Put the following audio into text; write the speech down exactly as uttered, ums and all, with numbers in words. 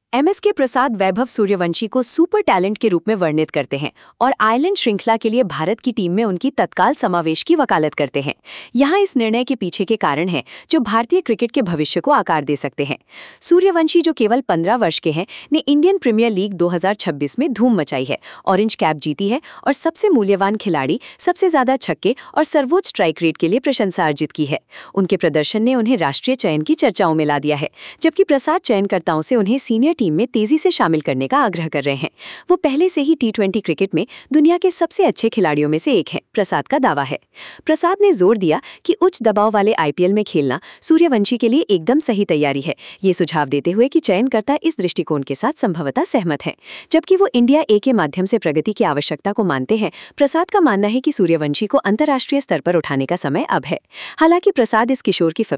M S के प्रसाद वैभव सूर्यवंशी को super talent के रूप में वर्णित करते हैं और आयरलैंड श्रृंखला के लिए भारत की टीम में उनकी तत्काल समावेश की वकालत करते हैं। यहाँ इस निर्णय के पीछे के कारण हैं जो भारतीय क्रिकेट के भविष्य को आकार दे सकते हैं। सूर्यवंशी, जो केवल पंद्रह वर्ष के हैं, ने इंडियन प्रीमियर लीग दो हज़ार छब्बीस में धूम मचाई है, ऑरेंज कैप जीती है और सबसे मूल्यवान खिलाड़ी, सबसे ज्यादा छक्के और सर्वोच्च स्ट्राइक रेट के लिए प्रशंसा अर्जित की है। उनके प्रदर्शन ने उन्हें राष्ट्रीय चयन की चर्चाओं में ला दिया है, जबकि प्रसाद चयनकर्ताओं से उन्हें सीनियर टीम में तेजी से शामिल करने का आग्रह कर रहे हैं। वो पहले से ही टी ट्वेंटी क्रिकेट में दुनिया के सबसे अच्छे खिलाड़ियों में से एक हैं, प्रसाद का दावा है। प्रसाद ने जोर दिया कि उच्च दबाव वाले आई पी एल में खेलना सूर्यवंशी के लिए एकदम सही तैयारी है, ये सुझाव देते हुए कि चयनकर्ता इस दृष्टिकोण के साथ संभवतः सहमत हैं। जबकि वो इंडिया ए के माध्यम से प्रगति की आवश्यकता को मानते हैं, प्रसाद का मानना है कि सूर्यवंशी को अंतर्राष्ट्रीय स्तर पर उठाने का समय अब है। हालांकि प्रसाद इस किशोर की